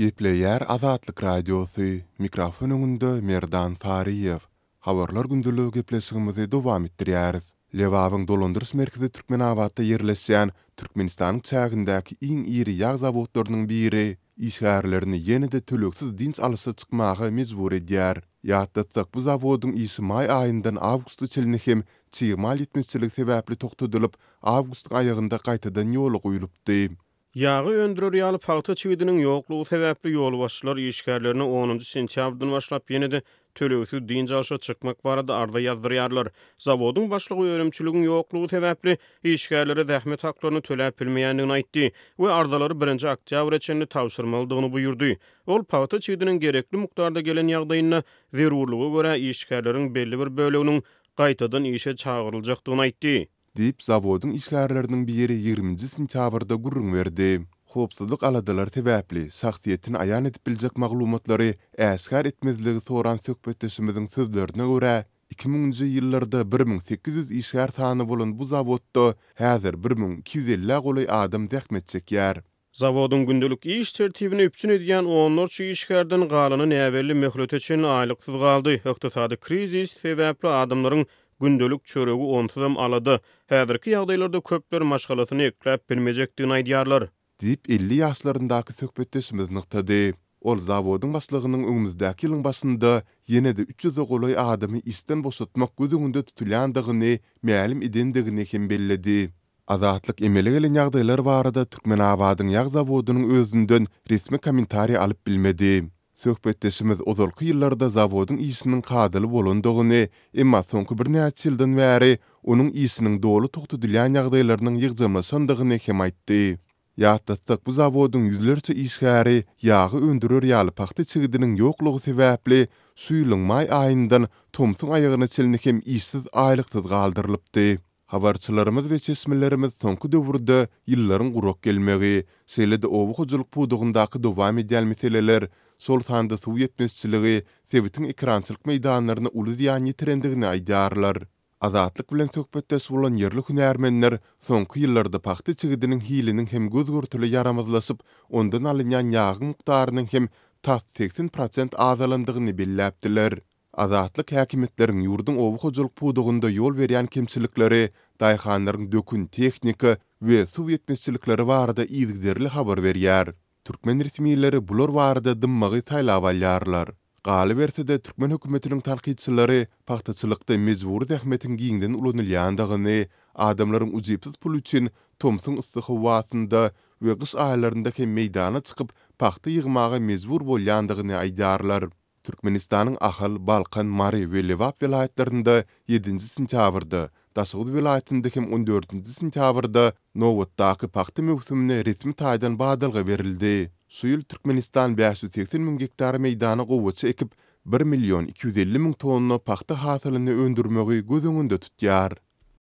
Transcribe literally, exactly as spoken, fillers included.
Gepleyer Azatlyk Radiosu, mikrofon öňünde Merdan Fariyev. Habarlar gündülügi gepleşigimizi dowam etdirýäris. Lewawyň dolandyrys merkezi Türkmenabadda ýerleşýän Türkmenistanyň çägindäki iň iri ýag zawodlarynyň biri işgärlerini ýene-de töleksiz dinç alysy çykmagy mejbur edýär. Ýatdatsak bu zawodyň işi may aýyndan awgust içinde hem çygymal ýetmezçilik sebäpli toktadylyp, awgustyň aýagynda gaýtadan ýola goýulypdy. Yağı öndürür ýaly paýta çygdynyň ýoklugy sebäpli ýol başçylar işgärlerini onuncu sentýabrdan başlap ýene-de töleksiz dinç alysy çykmak barada arda ýazdyrýarlar. Zawodyň başlygy öýrümçiligiň ýoklugy sebäpli işgärlere zähmet haklaryny töläp bilmeýändigini aýtdy we ardalary birinji oktyabr içinde tawşyrmalydygyny buyurdy. Ol paýta çygdynyň gerekli mukdarda gelen ýagdaýyna zerurlygy görä işgärleriň belli bir böleginiň gaýtadan işe çagyryljakdygyny aýtdy. Dip zawodyň işgärleriniň biri ýigrimiji sentýabrda gurrun berdi. Hopsuzlyk aladalar sebäpli şahsiýetini aýan edip biljek maglumatlary äsgär etmezligi soran söhbetdeşimiziň sözlerine görä iki miňinji ýyllarda bir miň sekiz ýüz işgär sany bolan bu zawodda häzir bir miň iki ýüz elli goly adam zähmet çekýär. Zawodyň gündelik iş tertibini üpsün edýän onlarça işgärden galyny näwelli möhlet için aýlyksyz galdy. Ykdysady krizis sebäpli adamlaryň gündelik çöregi onsuzam alady. Häzirki ýagdaýlarda köpler maşgalasyny ekläp bilmejekdigini aýdýarlar. Dip elli ýaşlaryndaky söhbetdeşimiz nyktady. Ol zawodyň başlygynyň öňümüzdäki ýylyň başynda ýene-de üç ýüz goly adamy işden boşatmak gözüňde tutulýandygyny mälim edendigini hem belledi. Azatlyk emele gelen ýagdaýlar barada Türkmenabadyň ýag zawodynyň özünden resmi kommentariýa alyp bilmedi. Söhbetdeşimiz ozalky ýyllarda zawodyň işiniň kadyly bolandygyny, emma soňky bir näçe ýyldan bäri onuň işiniň dolu tokdudylýan ýagdaýlarynyň ýygjamasyndygyny hem aýtdy. Ýatdatsak bu zawodyň ýüzlerçe işgäri ýagy öndürür ýaly paxta çygdynyň ýoklugy sebäpli suýlyň may aýyndan tomsuň aýagyna çelini hem işsiz aýlyksyz galdyrylypdy. Habarçylarymyz we çeşmelerimiz soňky döwürde ýyllaryň gurak gelmegi, selede owu hojuluk pudugyndaky dowam edýän meseleler, sol sanda suw ýetmezçiligi, sebitiň ekrançylyk meýdanlaryna uly ziýan ýitirendigini aýdýarlar. Azatlyk bilen söhbetdeş bolan ýerli hünärmenler soňky ýyllarda paxta çygydynyň hiliniň hem gözgörtüli ýaramazlaşyp, ondan alynýan ýagyň mukdarynyň hem tas seksen prosent azalandygyny belläpdiler. Azatlyk häkimetleriň ýurduň owu hojuluk pudugynda ýol berýän kemçilikleri, daýhanlaryň dökün tehnika we suw ýetmezçilikleri barada ýygderli habar berýär. Türkmen resmiýetleri bular barada dymmagy saýlap alýarlar. Galy berse-de Türkmen hökümetiniň tanqidçilari paxtaçylykda mejbur zähmetiň giňden ulanylýandygyny, adamlaryň ujypsyz pul üçin tomsuň yssyk howasynda we gyş aýlarynda hem meýdana çykyp paxta ýygmaga mejbur bolýandygyny aýdýarlar. Türkmenistanyň Ahal, Balkan, Mari we Lewap vilayetlerinde ýedinji sentýabrda, Daşygy vilayetinde hem on dördünji sentýabrda Nowatdaky paxta mewsümine resmi taýdan badalga berildi. Şu ýyl Türkmenistan beş ýüz seksen miň hektar meýdana gowwaça ekip bir milyon iki ýüz elli miň tonna paxta hasylyny öndürmegi gözüňünde tutýar.